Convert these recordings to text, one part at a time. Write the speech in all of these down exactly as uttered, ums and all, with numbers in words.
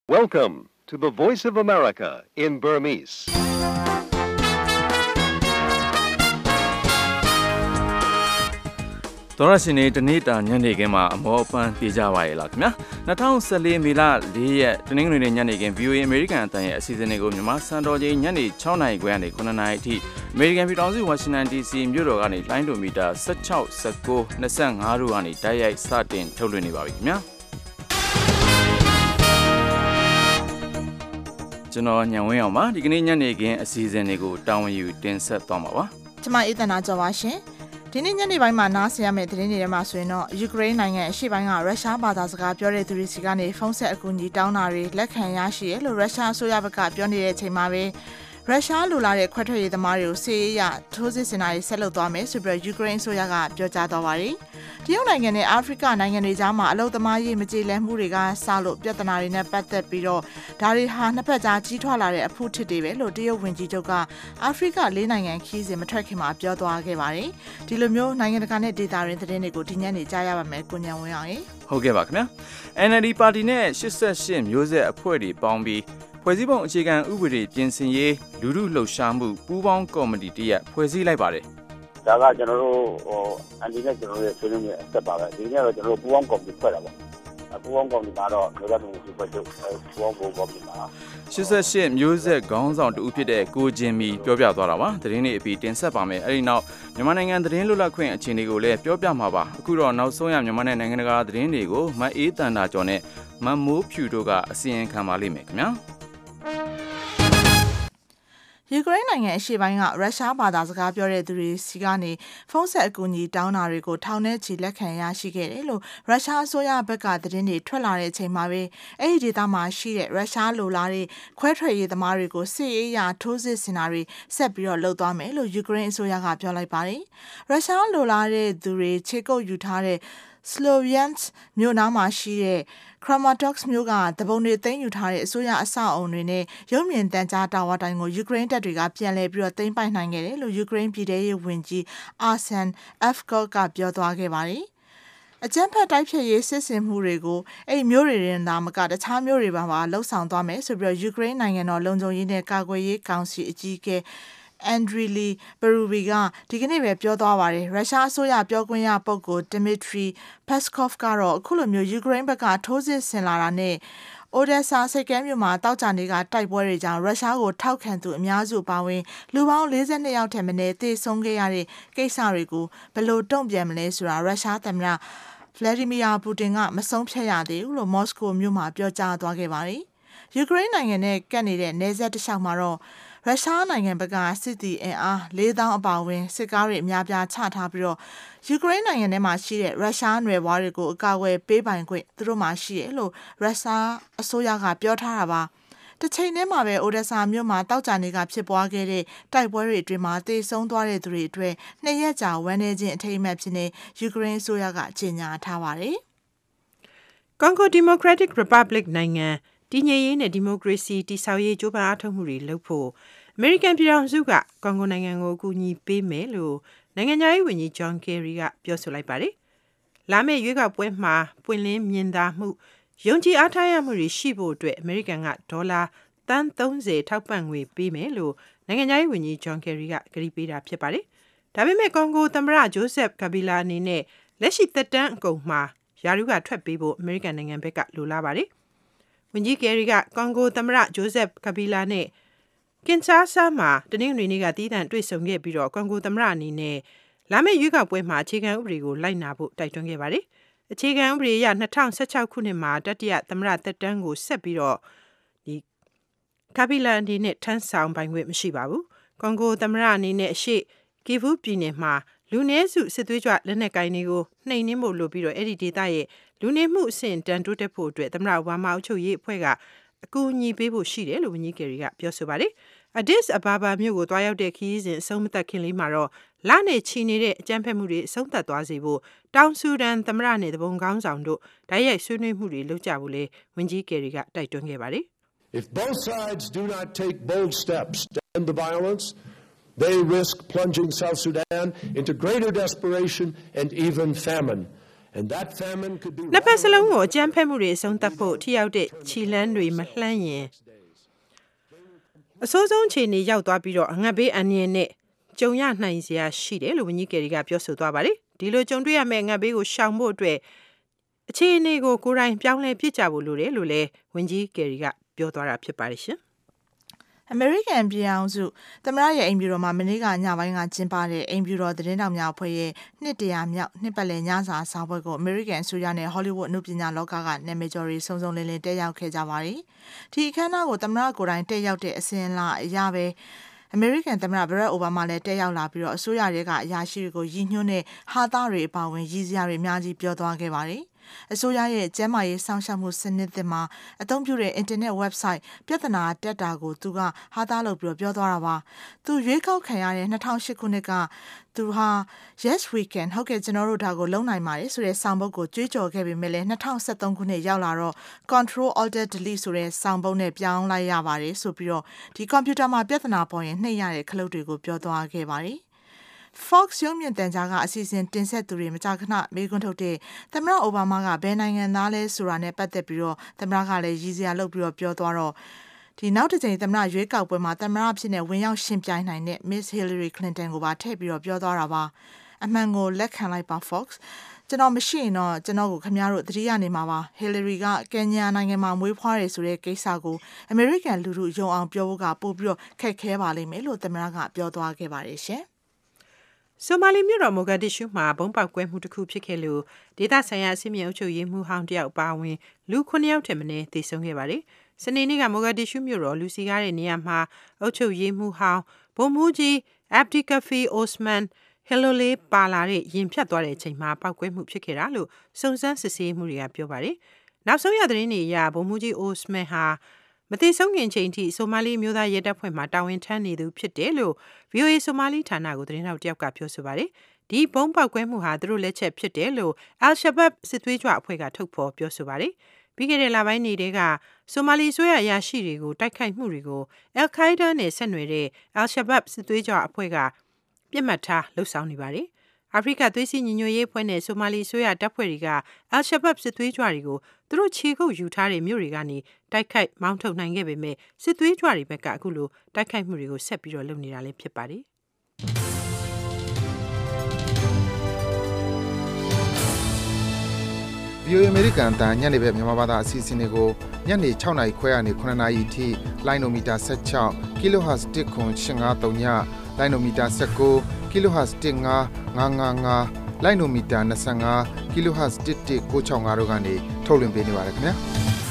Welcome to the Voice of America in Burmese. ။သောရရှင်တွေတနေ့တာညနေခင်းမှာအမောပန်းပြေးကြပါရဲ့လားခင်ဗျာ။၂၀၁၄မေလ၄ရက်တနင်္ဂနွေနေ့ညနေခင်း ဗီအိုအေ American အသံရဲ့အစီအစဉ်တွေကိုမြန်မာစံတော်ချိန်ညနေ၆နာရီခွဲကနေ၇နာရီအထိ American ပြည်ထောင်စု Washington ဒီ စီ မြို့တော်ကနေလိုင်းဒိုမီတာ၁၆ ၁၉ ၂၅တို့ကနေတိုက်ရိုက်စတင်ထုတ်လွှင့်နေပါပြီခင်ဗျာ။ကျွန်တော်ညံဝင်းအောင်ပါဒီကနေ့ညနေခင်းအစီအစဉ်တွေကိုတာဝန်ယူတင်ဆက်သွားမှာပါ။ကျွန်မအေးသနာကျော်ပါရှင်။ဒီနေ့ညနေပိုင်းမှာနားဆင်ရမယ့်သတင်းတွေထဲမှာဆိုရင်တော့ယူကရိန်းနိုင်ငံအရှေ့ပိုင်းကရုရှားဘာသာစကားပြောတဲ့သူတွေစီကနေဖုန်းဆက်အကူအညီတောင်းတာတွေလက်ခံရရှိရလို့ရုရှားအစိုးရဘက်ကပြောနေတဲ့အချိန်မှာပဲရုရှားလိုလာတဲ့ခွဲထွက်ရေးသမားတွေကိုစစ်ရေးအရထိုးစစ်ဆင်တာတွေဆက်လုပ်သွားမယ်ဆိုပြီးယူကရိန်းအစိုးရကပြောကြားသွားပါတယ်။တရုတ်နိုင်ငံနဲ့အာဖရိကနိုင်ငံတွေကြားမှာအလုပ်သမားရေးမကြေလည်မှုတွေကစလို့ပြဿနာတွေနဲ့ပတ်သက်ပြီးတော့ဒါတွေဟာနှစ်ဖက်ကြားကြီးထွားလာတဲ့အဖို့ထစ်တွေပဲလို့တရုတ်ဝန်ကြီးချုပ်ကအာဖရိကလေးနိုင်ငံခီးစဉ်မထွက်ခင်မှာပြောသွားခဲ့ပါတယ်။ဒီလိုမျိုးနိုင်ငံတကာနဲ့ဒေသရင်းသတင်းတွေကိုဒီညနေကြားရပါမယ်ကိုညံဝင်းအောင်ရေ။ဟုတ်ကဲ့ပါခင်ဗျာ။ အန် အယ် ဒီ ပါတီနဲ့၈၈မျိုးဆက်အဖွဲ့တွေပေါင်းပြီးဖွဲ့စည်းပုံအခြေခံဥပဒေပြင်ဆင်ရေးလူထုလှုပ်ရှားမှုပူးပေါင်းကော်မတီတရက်ဖွဲ့စည်းလိုက်ပါတယ်။ဒါကကျွန်တော်တို့ဟိုအန်ဒီနဲ့ကျွန်တော်တို့ရဲ့ဆွေးနွေးမှုအဆက်ပါပဲ။ဒီနေ့တော့ကျွန်တော်တို့ပူးပေါင်းကော်မတီဖွဲ့တာပေါ့။ပူးပေါင်းကော်မတီမှာတော့မျိုးဆက်မှုဖွဲ့ချုပ်ပူးပေါင်းကော်မတီမှာ၈၈မျိုးဆက်ခေါင်းဆောင်တူဖြစ်တဲ့ကိုဂျင်မီပြောပြသွားတာပါ။သတင်းတွေအပြီးတင်ဆက်ပါမယ်။အဲဒီနောက်မြန်မာနိုင်ငံသတင်းလွတ်လပ်ခွင့်အခြေအနေကိုလည်းပြောပြမှာပါ။အခုတော့နောက်ဆုံးရမြန်မာနိုင်ငံတကာသတင်းတွေကိုမအေးတန်တာကျော်နဲ့မမိုးဖြူတို့ကအစီရင်ခံပါလိမ့်မယ်ခင်ဗျာ။ယူကရိန်းနိုင်ငံအရှေ့ပိုင်းကရုရှားဘာသာစကားပြောတဲ့သူတွေစီကနေဖုန်းဆက်အကူအညီတောင်းတာတွေကိုထောင်ထဲချီလက်ခံရရှိခဲ့တယ်လို့ရုရှားအစိုးရဘက်ကသတင်းတွေထွက်လာတဲ့အချိန်မှာပဲအဲ့ဒီဒေသမှာရှိတဲ့ရုရှားလိုလားတဲ့ခွဲထွက်ရေးသမားတွေကိုစစ်ရေးရာထိုးစစ်ဆင်တာတွေဆက်ပြီးတော့လုပ်သွားမယ်လို့ယူကရိန်းအစိုးရကပြောလိုက်ပါတယ်။ရုရှားလိုလားတဲ့သူတွေခြေကုပ်ယူထားတဲ့Sloviansk မြို့နားမှာရှိတဲ့ Kramatorsk မြို့ကတပုံတွေသိမ်းယူထားတဲ့အစိုးရအဆောက်အုံတွေနဲ့ရုပ်မြင်သံကြားတာဝါတိုင်ကိုယူကရိန်းတပ်တွေကပြန်လည်ပြီးတော့သိမ်းပိုက်နိုင်ခဲ့တယ်လို့ယူကရိန်းပြည်ထရေးဝန်ကြီး Arsen Avakov ကပြောသွားခဲ့ပါတယ်။အကြမ်းဖက်တိုက်ဖျက်ရေးစစ်ဆင်မှုတွေကိုအဲ့မျိုးတွေရင်သာမကတခြားမျိုးတွေပါပါလှုပ်ဆောင်သွားမယ်ဆိုပြီးတော့ယူကရိန်းနိုင်ငံတော်လုံခြုံရေးနဲ့ကာကွယ်ရေးကောင်စီအကြီးအကဲAndriy Perubi ကဒီကနေ့ပဲပြောသွားပါတယ်ရုရှားအစိုးရပြောခွင့်ရပုဂ္ဂိုလ် Dmitry Peskov ကတော့အခုလိုမျိုးယူကရိန်းဘက်ကထိုးစစ်ဆင်လာတာနဲ့Odessa စိတ်ကမ်းမြို့မှာတောက်ကြနေကတိုက်ပွဲတွေကြောင့်ရုရှားကိုထောက်ခံသူအများစုပါဝင်လူပေါင်း၄၂ယောက်ထက်မနည်းသေဆုံးခဲ့ရတဲ့ကိစ္စတွေကိုဘယ်လိုတုံ့ပြန်မလဲဆိုတာရုရှားသမ္မတ Vladimir Putin ကမဆုံးဖြတ်ရသေးဘူးလို့မော်စကိုမြို့မှာပြောကြားသွားခဲ့ပါတယ်ယူကရိန်းနိုင်ငံနဲ့ကပ်နေတဲ့နယ်စပ်တစ်လျှောက်မှာတော့ရုရှားနိုင်ငံဘက်ကစစ်သည်အင်အား၄သောင်းအပါအဝင်စစ်ကားတွေအများပြားချထားပြီးတော့ယူကရိန်းနိုင်ငံထဲမှာရှိတဲ့ရုရှားနွယ်ဘွားတွေကိုအကာအကွယ်ပေးပိုင်ခွင့်သူတို့မှရှိတယ်လို့ရုရှားအစိုးရကပြောထားတာပါ။တစ်ချိန်တည်းမှာပဲ Odessa မြို့မှာတောက်ကြနေကဖြစ်ပွားခဲ့တဲ့တိုက်ပွဲတွေအတွင်းမှာသေဆုံးသွားတဲ့သူတွေအတွက်နှစ်ရက်ကြာဝမ်းနည်းခြင်းအထိမ်းအမှတ်ဖြစ်နေယူကရိန်းအစိုးရကကြေညာထားပါတယ်။ Congo Democratic Republic နိုင်ငံတည်ငြိမ်ရေးနဲ့ဒီမိုကရေစီတည်ဆောက်ရေးကြိုးပမ်းအားထုတ်မှုတွေလုပ်ဖို့အမေရိကန်ပြည်ထောင်စုကကွန်ဂိုနိုင်ငံကိုအကူအညီပေးမယ်လို့နိုင်ငံခြားရေးဝန်ကြီးဂျွန်ကယ်ရီကပြောဆိုလိုက်ပါတယ်။လာမယ့်ရွေးကောက်ပွဲမှာပွင့်လင်းမြင်သာမှုယုံကြည်အားထားရမှုတွေရှိဖို့အတွက်အမေရိကန်ကဒေါ်လာသန်း၃၀ထောက်ပံ့ငွေပေးမယ်လို့နိုင်ငံခြားရေးဝန်ကြီးဂျွန်ကယ်ရီကကတိပေးတာဖြစ်ပါတယ်။ဒါပေမဲ့ကွန်ဂိုသမ္မတဂျိုးဆက်ကာဘီလာအနေနဲ့လက်ရှိသက်တမ်းအကုန်မှာယာရုကထွက်ပေးဖို့အမေရိကန်နိုင်ငံဘက်ကလိုလားပါတယ်။ဝန်ကြီးကယ်ရီကကွန်ဂိုသမ္မတဂျိုးဆက်ကာဘီလာနဲ့ကင်ဆာဆာမှာတနင်္ဂနွေနေ့ကတည်တံ့တွေ့ဆုံခဲ့ပြီးတော့ကွန်ဂိုသမ္မတအနေနဲ့လာမယ့်ရွေးကောက်ပွဲမှာအခြေခံဥပဒေကိုလိုက်နာဖို့တိုက်တွန်းခဲ့ပါတယ်။အခြေခံဥပဒေအရ၂၀၁၆ခုနှစ်မှာတတိယသမ္မတသက်တမ်းကိုဆက်ပြီးတော့ဒီကာဘီလာအနေနဲ့ထမ်းဆောင်ပိုင်ခွင့်မရှိပါဘူး။ကွန်ဂိုသမ္မတအနေနဲ့အရှိကီဗူးပြည်နယ်မှာလူနည်းစုစစ်သွေးကြွလက်နက်ကိုင်တွေကိုနှိမ်နင်းဖို့လိုပြီးတော့အဲ့ဒီဒေသရဲ့လူနေမှုအဆင့်တန်းတိုးတက်ဖို့အတွက်သမ္မတအိုဘားမားအုပ်ချုပ်ရေးအဖွဲ့ကအကူအညီပေးဖို့ရှိတယ်လို့ဝန်ကြီးကယ်ရီကပြောဆိုပါတယ်။ Addis Ababa မြို့ကိုတွားရောက်တဲ့ခရီးစဉ်အဆုံးမသတ်ခင်လေးမှာတော့လနဲ့ချီနေတဲ့အကြမ်းဖက်မှုတွေအဆုံးသတ်သွားစေဖို့တောင်ဆူဒန်သမ္မတနဲ့တပုံကောင်းဆောင်တို့ဓာတ်ရိုက်ဆွေးနွေးမှုတွေလုပ်ကြဖို့လေဝန်ကြီးကယ်ရီကတိုက်တွန်းခဲ့ပါတယ်။ If both sides do not take bold steps to end the violence, they risk plunging South Sudan into greater desperation and even famine. And that famine could be နှစ်ဖက်စလုံးကိုအကြမ်းဖက်မှုတွေအဆုံးသတ်ဖို့ထိရောက်တဲ့ခြေလှမ်းတွေမလှမ်းရင်အဆိုးဆုံးအခြေအနေရောက်သွားပြီးတော့အငတ်ဘေးအန္တရာယ်နဲ့ကြုံရနိုင်စရာရှိတယ်လို့ဝန်ကြီးကယ်ရီကပြောဆိုသွားပါတယ်ဒီလိုကြုံတွေ့ရမယ့်အငတ်ဘေးကိုရှောင်ဖို့အတွက်အခြေအနေကိုကိုယ်တိုင်ပြောင်းလဲပြစ်ကြဖို့လိုတယ်လို့လည်းဝန်ကြီးကယ်ရီကပြောသွားတာဖြစ်ပါတယ်ရှင်အမေရိကန်ပြည်အောင်စုသမ္မတရဲ့အိမ်ဖြူတော်မှာမနေ့ကညပိုင်းကကျင်းပတဲ့အိမ်ဖြူတော်သတင်းတောင်များအဖွဲ့ရဲ့နှစ်တရာမြောက်နှစ်ပတ်လည်ညစာဆောင်ပွဲကိုအမေရိကန်အစိုးရနဲ့ဟောလိဝုဒ်အမှုပညာလောကကနာမည်ကျော်တွေစုံစုံလင်လင်တက်ရောက်ခဲ့ကြပါတယ်။ဒီအခမ်းအနားကိုသမ္မတကိုယ်တိုင်တက်ရောက်တဲ့အစဉ်အလာအရပဲအမေရိကန်သမ္မတဘရက်အိုဘားမားလည်းတက်ရောက်လာပြီးတော့အစိုးရရဲ့ကအရာရှိတွေကိုရည်ညွှန်းတဲ့ဟာသားတွေအပါအဝင်ရည်စရာတွေအများကြီးပြောသွားခဲ့ပါတယ်။အစိုးရရဲ့ကျန်းမာရေးစောင့်ရှောက်မှုစနစ်သစ်မှာအသုံးပြုတဲ့ internet website ပြဿနာတက်တာကိုသူကဟာသားလုပ်ပြီးပြောသွားတာပါသူရွေးကောက်ခံရတဲ့၂၀၀၈ခုနှစ်ကသူဟာ yes we can ဟုတ်ကဲ့ကျွန်တော်တို့ဒါကိုလုံနိုင်ပါတယ်ဆိုတဲ့ဆောင်းပုဒ်ကိုကြွေးကြော်ခဲ့ပေမဲ့လည်း၂၀၁၃ခုနှစ်ရောက်လာတော့ control alt delete ဆိုတဲ့ဆောင်းပုဒ်နဲ့ပြောင်းလိုက်ရပါတယ်ဆိုပြီးတော့ဒီကွန်ပျူတာမှာပြဿနာပေါ်ရင်နှိပ်ရတဲ့ခလုတ်တွေကိုပြောသွားခဲ့ပါတယ်Fox ရုံးမြင့်တန်ကြားကအစီအစဉ်တင်ဆက်သူတွေမကြာခဏမေးခွန်းထုတ်တဲ့သမ္မတအိုဘားမားကဘယ်နိုင်ငံသားလဲဆိုတာနဲ့ပတ်သက်ပြီးတော့သမ္မတကလည်းရည်စရာလုပ်ပြီးတော့ပြောသွားတော့ဒီနောက်တစ်ချိန်သမ္မတရွေးကောက်ပွဲမှာသမ္မတဖြစ်နေဝင်ရောက်ရှင်ပြိုင်နိုင်တဲ့ Miss Hillary Clinton ကိုပါထည့်ပြီးတော့ပြောသွားတာပါအမှန်ကိုလက်ခံလိုက်ပါ Fox ကျွန်တော်မရှိရင်တော့ကျွန်တော်ကိုခင်ဗျားတို့သတိရနေမှာပါ Hillary ကကင်ညာနိုင်ငံမှာမွေးဖွားတယ်ဆိုတဲ့ကိစ္စကိုအမေရိကန်လူထုယုံအောင်ပြောဖို့ကပို့ပြီးတော့ခက်ခဲပါလိမ့်မယ်လို့သမ္မတကပြောသွားခဲ့ပါတယ်ရှင်ဆိုမာလီမြို့တော်မိုဂါဒစ်ရှူးမှာဘုံပေါက်ကွဲမှုတစ်ခုဖြစ်ခဲ့လို့ဒေသဆိုင်ရာအစီအမံအုပ်ချုပ်ရေးမှူးဟောင်းတယောက်ပါဝင်လူခုနှစ်ယောက်ထက်မနည်းသေဆုံးခဲ့ပါတယ်။စနေနေ့ကမိုဂါဒစ်ရှူးမြို့တော်လူစီကားတဲ့နေရာမှာအုပ်ချုပ်ရေးမှူးဟောင်းဗိုလ်မှူးကြီးအဗ်ဒီကာဖီအိုစမန်ဟယ်လိုလေးပါလာတဲ့ရင်ဖြတ်သွားတဲ့အချိန်မှာပောက်ကွဲမှုဖြစ်ခဲ့တာလို့စုံစမ်းစစ်ဆေးမှုတွေကပြောပါတယ်။နောက်ဆုံးရသတင်းတွေအရဗိုလ်မှူးကြီးအိုစမန်ဟာမသိဆုံးခင်ချိန်ထိဆိုမာလီမျိုးသားရဲတပ်ဖွဲ့မှတာဝန်ထမ်းနေသူဖြစ်တယ်လို့ ဗွီအိုအေ ဆိုမာလီဌာနကိုသတင်းထောက်တယောက်ကပြောဆိုပါတယ်။ဒီဘုံပေါက်ကွဲမှုဟာသူတို့လက်ချက်ဖြစ်တယ်လို့ Al-Shabaab စစ်သွေးကြွအဖွဲ့ကထုတ်ဖော်ပြောဆိုပါတယ်။ပြီးခဲ့တဲ့လပိုင်းတွေကဆိုမာလီဆိုရအရာရှိတွေကိုတိုက်ခိုက်မှုတွေကို Al-Qaeda နဲ့ဆက်နွယ်တဲ့ Al-Shabaab စစ်သွေးကြွအဖွဲ့ကပြစ်မှတ်ထားလှုပ်ဆောင်နေပါတယ်။အာဖရိကသွေးစည်းညီညွတ်ရေးအဖွဲ့နဲ့ဆိုမာလီဆိုရတပ်ဖွဲ့တွေက Al-Shabaab စစ်သွေးကြွတွေကိုသူတို့ခြေကုပ်ယူထားတဲ့မြို့တွေကနေတိုက်ခိုက်မောင်းထုတ်နိုင်ခဲ့ပေမဲ့စစ်သွေးကြွတွေဘက်ကအခုလိုတိုက်ခိုက်မှုတွေကိုဆက်ပြီးတော့လုပ်နေတာလည်းဖြစ်ပါတယ်။ဗီအိုအေ American တန်ညနေပဲမြန်မာဘာသာအစီအစဉ်တွေကိုညနေ၆နာရီခွဲကနေခုနှစ်နာရီအထိလိုင်းနိုမီတာ၁၆ kilohertz တစ်ခွန်ရှင်းငါသုံးညလိုင်းနိုမီတာ၁၉ kilohertz တစ်ငါငါငါငါလိုင်းနိုမီတာ၂၅ kilohertz တစ်တစ်ကို၆၅တို့ကနေထုတ်လွှင့်ပေးနေပါတယ်ခင်ဗျာ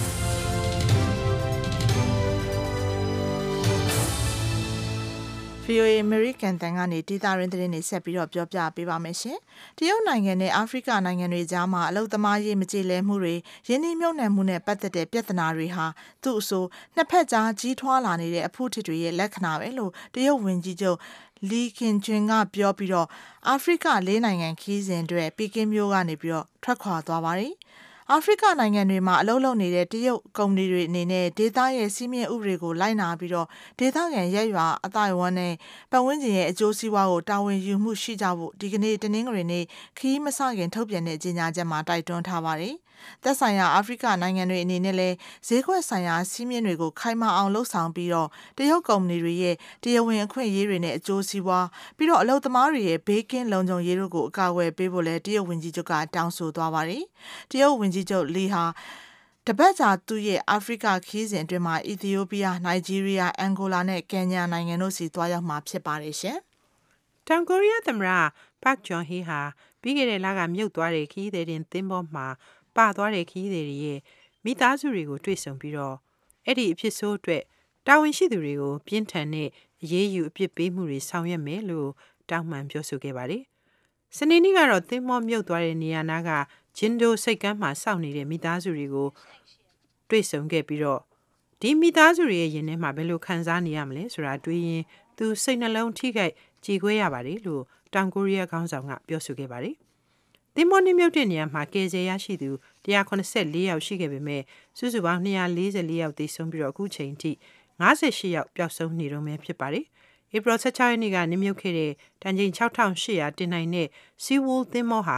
ဗီအိုအေ American တန်ကနေဒေတာရင်းသတင်းတွေဆက်ပြီးတော့ပြောပြပေးပါမယ်ရှင်။တရုတ်နိုင်ငံနဲ့အာဖရိကနိုင်ငံတွေကြားမှာအလုသမားရေးမကြေလည်မှုတွေရင်းနှီးမြှုပ်နှံမှုနဲ့ပတ်သက်တဲ့ပြဿနာတွေဟာသူ့အဆိုနှစ်ဖက်ကြားကြီးထွားလာနေတဲ့အဖို့ထစ်တွေရဲ့လက္ခဏာပဲလို့တရုတ်ဝန်ကြီးချုပ်လီခင်ဂျွင်ကပြောပြီးတော့အာဖရိကလေးနိုင်ငံခီးစဉ်အတွက်ပီကင်းမြို့ကနေပြီးတော့ထွက်ခွာသွားပါတယ်။အာဖရိကနိုင်ငံတွေမှာအလုပ်လုပ်နေတဲ့တရုတ်ကုမ္ပဏီတွေအနေနဲ့ဒေသရဲ့စီးမြင့်ဥပဒေကိုလိုက်နာပြီးတော့ဒေသခံရဲရွာအတိုင်းအဝန်းနဲ့ပတ်ဝန်းကျင်ရဲ့အကျိုးစီးပွားကိုတာဝန်ယူမှုရှိကြဖို့ဒီကနေ့တနင်္ဂနွေနေ့ခီးမစခင်ထုတ်ပြန်တဲ့ကြေညာချက်မှာတိုက်တွန်းထားပါတယ်။သက်ဆိုင်ရာအာဖရိကနိုင်ငံတွေအနေနဲ့လည်းဈေးကွက်ဆိုင်ရာစီးမြင့်တွေကိုခိုင်မာအောင်လှုပ်ဆောင်ပြီးတော့တရုတ်ကုမ္ပဏီတွေရဲ့တရားဝင်အခွင့်အရေးတွေနဲ့အကျိုးစီးပွားပြီးတော့အလုပ်သမားတွေရဲ့ဘေးကင်းလုံခြုံရေးတို့ကိုအကာအကွယ်ပေးဖို့လည်းတရုတ်ဝန်ကြီးချုပ်ကတောင်းဆိုသွားပါတယ်။တရုတ်ဝန်ကြီးချုပ်လီဟာတပတ်ကြာသူ့ရဲ့အာဖရိကခီးစဉ်အတွင်းမှာအီသီယိုးပီးယား၊နိုင်ဂျီးရီးယား၊အန်ဂိုလာနဲ့ကင်ညာနိုင်ငံတို့စီသွားရောက်မှာဖြစ်ပါတယ်ရှင်။တောင်ကိုရီးယားသမ္မတPark Geun-hyeဟာပြီးခဲ့တဲ့လကမြုပ်သွားတဲ့ခီးသည်တင်သင်းပေါ်မှာပါသွားတဲ့ခီးသည်တွေရဲ့မိသားစုတွေကိုတွေ့ဆုံပြီးတော့အဲ့ဒီအဖြစ်ဆိုးအတွက်တာဝန်ရှိသူတွေကိုပြင်းထန်တဲ့အရေးယူအပြစ်ပေးမှုတွေဆောင်ရွက်မယ်လို့တောင်းပန်ပြောဆိုခဲ့ပါတယ်။စနေနေ့ကတော့သင်းမောမြုပ်သွားတဲ့နေရာနာကဂျင်ဒိုစိတ်ကမ်းမှာစောင့်နေတဲ့မိသားစုတွေကိုတွေ့ဆုံခဲ့ပြီးတော့ဒီမိသားစုတွေရဲ့ရင်ထဲမှာဘယ်လိုခံစားနေရမလဲဆိုတာတွေးရင်သူစိတ်နှလုံးထိခိုက်ကြေကွဲရပါတယ်လို့တောင်ကိုရီးယားခေါင်းဆောင်ကပြောဆိုခဲ့ပါတယ်။သင်းမောနှမြုပ်တဲ့နေရာမှာကယ်ဆယ်ရရှိသူ၁၇၄ယောက်ရှိခဲ့ပေမဲ့စုစုပေါင်း၂၄၄ယောက်သေဆုံးပြီးတော့အခုချိန်ထိ၅၈ယောက်ပျောက်ဆုံးနေတော့မှဖြစ်ပါတယ်။ဧပြီ၁၆ရက်နေ့ကနှမြုပ်ခဲ့တဲ့တန်ချိန်၆ထောင်၈ရာတင်နိုင်တဲ့ Seaworld သင်းမောဟာက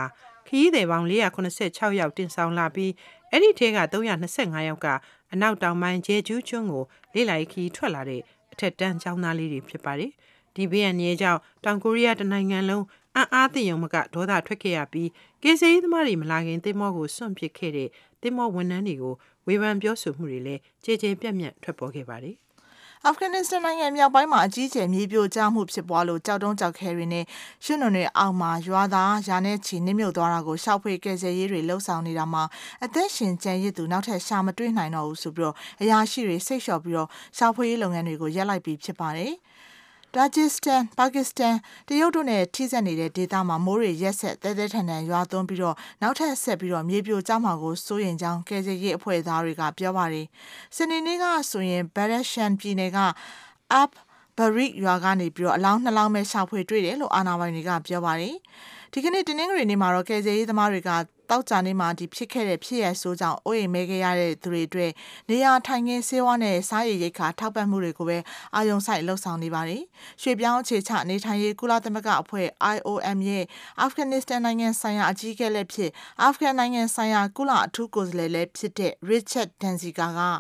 ခရီးသည်ပေါင်း၄၇၆ယောက်တင်ဆောင်လာပြီးအဲ့ဒီထဲက၃၂၅ယောက်ကအနောက်တောင်ပိုင်းဂျေဂျူးကျွန်းကိုလေ့လာရေးခရီးထွက်လာတဲ့အထက်တန်းကျောင်းသားလေးတွေဖြစ်ပါတယ်။ဒီဘေးအန္တရာယ်ကြောင့်တောင်ကိုရီးယားတနိုင်ငံလုံးအံ့အားသင့်ရုံမကဒေါသထွက်ခဲ့ရပြီးကယ်ဆယ်ရေးသမားတွေမလာခင်သင်္ဘောကိုစွန့်ပစ်ခဲ့တဲ့သင်္ဘောဝန်ထမ်းတွေကိုဝေဖန်ပြောဆိုမှုတွေလည်းကြေကြေပြန့်ပြန့်ထွက်ပေါ်ခဲ့ပါတယ်။အာဖဂန်နစ္စတန်နိုင်ငံမြောက်ပိုင်းမှာအကြီးအကျယ်မြေပြိုကျမှုဖြစ်ပွားလို့ကြောက်တုံးကြောက်ခဲတွေနဲ့ရွှေနွံတွေအောက်မှာရွာသားရာနဲ့ချီနစ်မြုပ်သွားတာကိုရှောက်ဖွေကယ်ဆယ်ရေးတွေလှုပ်ဆောင်နေတာမှာအသက်ရှင်ကျန်ရစ်သူနောက်ထပ်ရှာမတွေ့နိုင်တော့ဘူးဆိုပြီးတော့အရာရှိတွေစိတ်လျှော့ပြီးတော့ရှောက်ဖွေရေးလုပ်ငန်းတွေကိုရပ်လိုက်ပြီးဖြစ်ပါတယ်။ ဒါဂျစ်စတန်ပါကစ္စတန်တရုတ်တို့နဲ့ထိစပ်နေတဲ့ဒေသမှာမိုးတွေရက်ဆက်တဲတဲထန်ထန်ရွာသွန်းပြီးတော့နောက်ထပ်ဆက်ပြီးတော့မြေပြိုကျမှာကိုစိုးရိမ်ကြောင်းကယ်ဆယ်ရေးအဖွဲ့သားတွေကပြောပါတယ်။စနေနေ့ကဆိုရင်ဘရရှန်ပြည်နယ်က Ab Barik ရွာကနေပြီးတော့အလောင်းနှစ်လောင်းပဲရှာဖွေတွေ့တယ်လို့အာဏာပိုင်တွေကပြောပါတယ်။ဒီကနေ့တနင်္ဂနွေနေ့မှာတော့ကယ်ဆယ်ရေးသမားတွေကတောက်ကြနေ့မှာဒီဖြစ်ခဲ့တဲ့ဖြစ်ရဆိုးကြောင့်အိုးအိမ်မဲခဲ့ရတဲ့သူတွေအတွက်နေရာထိုင်ခင်းဆေးဝါးနဲ့စားရည်ရိက္ခာထောက်ပံ့မှုတွေကိုပဲအာရုံစိုက်လှုပ်ဆောင်နေပါတယ်။ရွှေပြောင်းအခြေချနေထိုင်ရေးကုလသမဂ္ဂအဖွဲ့ I O M ရဲ့အာဖဂန်နစ္စတန်နိုင်ငံဆိုင်ရာအကြီးအကဲလည်းဖြစ်အာဖဂန်နိုင်ငံဆိုင်ရာကုလအထူးကိုယ်စားလှယ်လည်းဖြစ်တဲ့ Richard Danziger က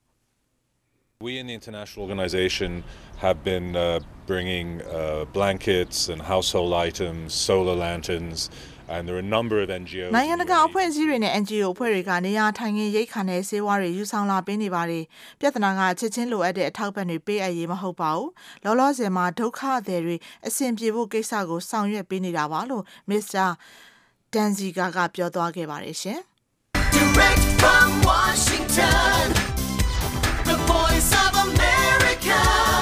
We in the international organization have been uh, bringing uh, blankets and household items, solar lanterns, and there are a number of N G Os. နိုင်ငံတကာအဖွဲ့အစည်းတွေနဲ့ N G O အဖွဲ့တွေကနေရာထိုင်ခင်းရိတ်ခါနဲ့ဆေးဝါးတွေယူဆောင်လာပေးနေပါတယ်။ပြဿနာကချက်ချင်းလိုအပ်တဲ့အထောက်ပံ့တွေပေးအပ်ရေးမဟုတ်ပါဘူး။လောလောဆယ်မှာဒုက္ခသည်တွေအဆင်ပြေဖို့ကိစ္စကိုဆောင်ရွက်ပေးနေတာပါလို့ Mister Danziger ကပြောသွားခဲ့ပါတယ်ရှင်။ Direct from Washington The Voice of America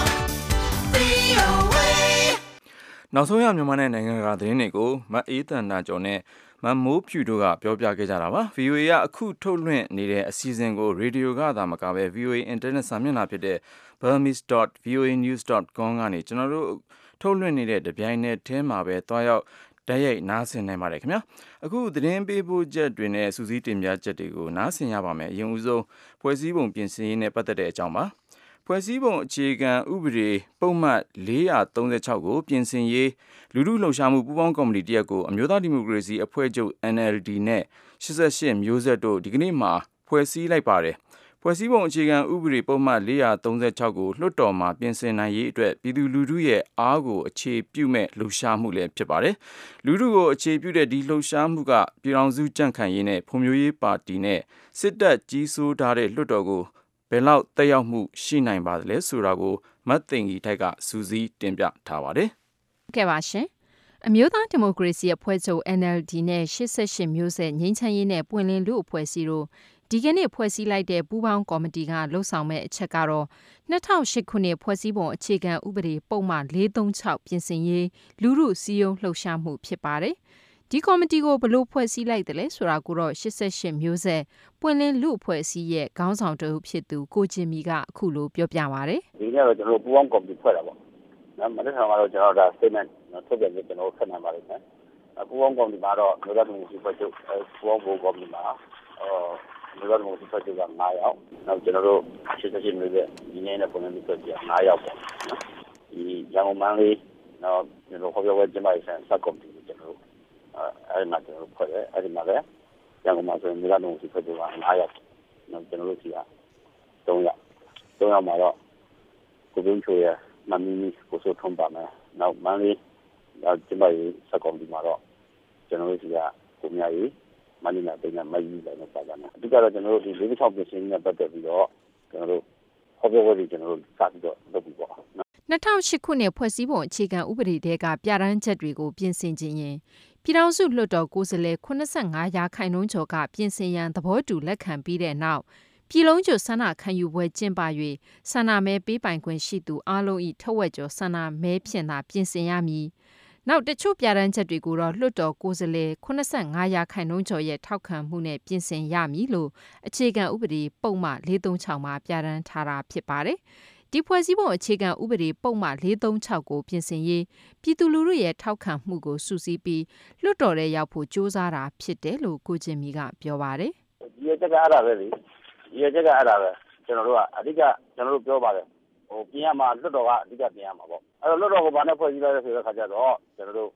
V O A နောက်ဆုံးရမြန်မာနဲ့နိုင်ငံကသတင်းတွေကိုမအေးတန်တာကျော်နဲ့မမိုးဖြူတို့ကပြောပြခဲ့ကြတာပါ V O A ကအခုထုတ်လွှင့်နေတဲ့အစီအစဉ်ကိုရေဒီယိုကသာမကပဲ V O A Internet စာမျက်နှာဖြစ်တဲ့ burmese dot voa news dot com ကနေကျွန်တော်တို့ထုတ်လွှင့်နေတဲ့တပြိုင်နက်တည်းမှာပဲတွားရောက်တိုက်ရိုက်နားဆင်နိုင်ပါတယ်ခင်ဗျာအခုသတင်းပေးပို့ချက်တွေနဲ့စူးစီးတင်ပြချက်တွေကိုနားဆင်ရပါမယ်အရင်ဦးဆုံးဖွဲ့စည်းပုံပြင်ဆင်ရေးနဲ့ပတ်သက်တဲ့အကြောင်းပါဖွဲ့စည်းပုံအခြေခံဥပဒေပုံမှန်၄၃၆ကိုပြင်ဆင်ရေးလူထုလှုပ်ရှားမှုပူးပေါင်းကော်မတီတရက်ကိုအမျိုးသားဒီမိုကရေစီအဖွဲ့ချုပ် N L D နဲ့၈၈မျိုးဆက်တို့ဒီကနေ့မှာဖွဲ့စည်းလိုက်ပါတယ်ဖွဲ့စည်းပုံအခြေခံဥပဒေပုံမှန်၄၃၆ကိုလွှတ်တော်မှာပြင်ဆင်နိုင်ရေးအတွက်ပြည်သူလူထုရဲ့အားကိုအခြေပြုမဲ့လှုပ်ရှားမှုလည်းဖြစ်ပါတယ်လူထုကိုအခြေပြုတဲ့ဒီလှုပ်ရှားမှုကပြည်ထောင်စုကြံ့ခိုင်ရေးနဲ့ဖွံ့ဖြိုးရေးပါတီနဲ့စစ်တပ်ကြီးစိုးထားတဲ့လွှတ်တော်ကိုဘယ်လောက်တက်ရောက်မှုရှိနိုင်ပါသလဲဆိုတာကိုမတ်သိင်ကြီးထိုက်ကစူးစီးတင်ပြထားပါတယ်။ကဲပါရှင်။အမျိုးသားဒီမိုကရေစီအဖွဲ့ချုပ် N L D နဲ့၈၈မျိုးဆက်ငြိမ်းချမ်းရေးနဲ့ပွင့်လင်းလူအဖွဲ့အစည်းတို့ဒီကနေ့ဖွဲ့စည်းလိုက်တဲ့ပူးပေါင်းကော်မတီကလှုပ်ဆောင်မဲ့အချက်ကတော့၂၀၀၈ခုနှစ်ဖွဲ့စည်းပုံအခြေခံဥပဒေပုံမှန်၄၃၆ပြင်ဆင်ရေးလူထုစည်းရုံးလှုပ်ရှားမှုဖြစ်ပါတယ်။ဒီကော်မတီကိုဘယ်လိုဖွဲ့စည်းလိုက်တယ်လဲဆိုတာကိုတော့၈၈မျိုးဆက်ပွင့်လင်းလူအဖွဲ့အစည်းရဲ့ခေါင်းဆောင်တဦးဖြစ်သူကိုကျင်မီကအခုလိုပြောပြပါဗျ။ဒီနေ့တော့ကျွန်တော်ပူးပေါင်းကော်မတီဖွဲ့တာပေါ့။နော်မနေ့ကကတော့ကျွန်တော်ဒါ statement ထုတ်ပြန်ပြီးကျွန်တော်ဆက်နိုင်ပါလိမ့်မယ်။ပူးပေါင်းကော်မတီမှာတော့မြို့သားမျိုးစုဖွဲ့ချုပ်ပူးပေါင်းဘုံကော်မတီမှာအော်မြို့သားမျိုးစုဖွဲ့ချုပ်က၅ယောက်နောက်ကျွန်တော်တို့၈၈မျိုးဆက်ဒီနေ့နဲ့ပုံမှန်ဖွဲ့ချုပ်က၅ယောက်ပေါ့နော်။ဒီရန်ကုန်မန်းလေးနောက်ကျွန်တော်ခေါ်ပြဝဲကျင်းပရေးဆန်စက်ကော်မတီကျွန်တော်အဲ့မှာကျွန်တော်ဖွဲ့တယ်အဲ့ဒီမှာလည်းရန်ကုန်မှာဆိုရင်မြို့သားမျိုးစုဖွဲ့ချုပ်က၅ယောက်နောက်ကျွန်တော်တို့စီက၃ယောက်၃ယောက်မှာတော့ကိုဘင်းချိုရဲ့မမီမီကိုဆိုထုံးပါမယ်နောက်မန်းလေးနောက်ကျမကြီးစက်ကောင်ဒီမှာတော့ကျွန်တော်တို့စီကကိုမြကြီးမန္တလေးနဲ့ပြည်နယ်မကြီးလည်းပါကြတယ်အဓိကတော့ကျွန်တော်တို့ဒီ၄၆ပြင်ဆင်နဲ့ပတ်သက်ပြီးတော့ကျွန်တော်တို့ဟောပြောဝဲတွေကျွန်တော်တို့စပြီးတော့လုပ်ပြီးပေါ့၂၀၀၈ခုနှစ်ဖွဲ့စည်းပုံအခြေခံဥပဒေတဲကပြဋ္ဌာန်းချက်တွေကိုပြင်ဆင်ခြင်းရင်ပြည်ထောင်စုလွှတ်တော်ကိုယ်စားလှယ်၈၅ရာခိုင်နှုန်းကျော်ကပြင်ဆင်ရန်သဘောတူလက်ခံပြီးတဲ့နောက်ပြည်လုံးကျွဆန္ဒခံယူပွဲကျင်းပ၍ဆန္ဒမဲပေးပိုင်ခွင့်ရှိသူအလုံး၏ထက်ဝက်ကျော်ဆန္ဒမဲဖြင့်သာပြင်ဆင်ရမည်။နောက်တချို့ပြဋ္ဌာန်းချက်တွေကိုတော့လွှတ်တော်ကိုယ်စားလှယ်၈၅ရာခိုင်နှုန်းကျော်ရဲ့ထောက်ခံမှုနဲ့ပြင်ဆင်ရမည်လို့အခြေခံဥပဒေပုံမှန်၄၃၆မှာပြဋ္ဌာန်းထားတာဖြစ်ပါတယ်။ဒီဖွဲ့စည်းပုံအခြေခံဥပဒေပုံမှန်၄၃၆ကိုပြင်ဆင်ရေးပြည်သူလူထုရဲ့ထောက်ခံမှုကိုစုစည်းပြီးလွှတ်တော်ထဲရောက်ဖို့ကြိုးစားတာဖြစ်တယ်လို့ကိုကျင်မီကပြောပါတယ်။ဒီရက်ကအဲ့ဒါပဲလေဒီရက်ကအဲ့ဒါပဲကျွန်တော်တို့ကအဓိကကျွန်တော်တို့ပြောပါတယ်ဟိုပြင်ရမှာလွတ်တော်ကအဓိကပြင်ရမှာပေါ့အဲ့တော့လွတ်တော်ကိုဘာနဲ့ဖွဲ့စည်းလိုက်လဲဆိုတဲ့ခါကျတော့ကျွန်တော်တို့